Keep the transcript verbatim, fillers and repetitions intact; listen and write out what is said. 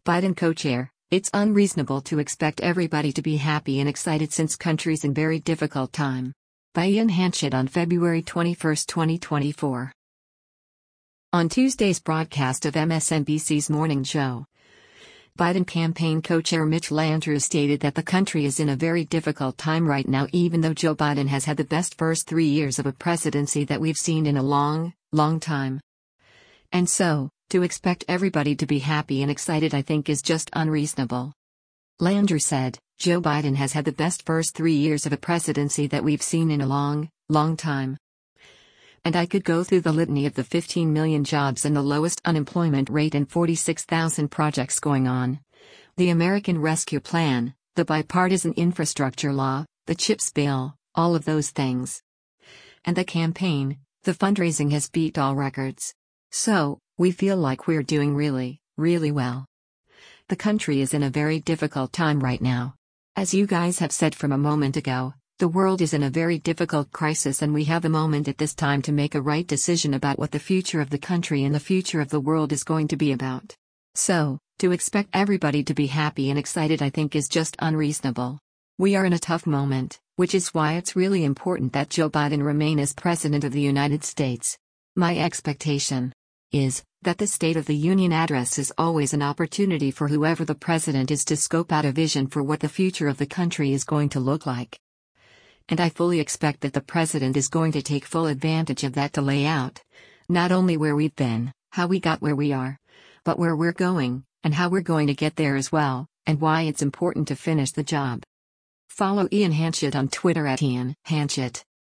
Biden co-chair, it's unreasonable to expect everybody to be happy and excited since country's in very difficult time. By Ian Hanchett on February twenty-first, twenty twenty-four. On Tuesday's broadcast of M S N B C's Morning Joe, Biden campaign co-chair Mitch Landrieu stated that the country is in a very difficult time right now, even though Joe Biden has had the best first three years of a presidency that we've seen in a long, long time. And so, to expect everybody to be happy and excited I think is just unreasonable. Landrieu said, Joe Biden has had the best first three years of a presidency that we've seen in a long, long time. And I could go through the litany of the fifteen million jobs and the lowest unemployment rate and forty-six thousand projects going on. The American Rescue Plan, the bipartisan infrastructure law, the CHIPS bill, all of those things. And the campaign, the fundraising has beat all records. So, we feel like we're doing really, really well. The country is in a very difficult time right now. As you guys have said from a moment ago, the world is in a very difficult crisis and we have a moment at this time to make a right decision about what the future of the country and the future of the world is going to be about. So, to expect everybody to be happy and excited I think is just unreasonable. We are in a tough moment, which is why it's really important that Joe Biden remain as President of the United States. My expectation is that the State of the Union address is always an opportunity for whoever the president is to scope out a vision for what the future of the country is going to look like. And I fully expect that the president is going to take full advantage of that to lay out not only where we've been, how we got where we are, but where we're going, and how we're going to get there as well, and why it's important to finish the job. Follow Ian Hanchett on Twitter at Ian Hanchett.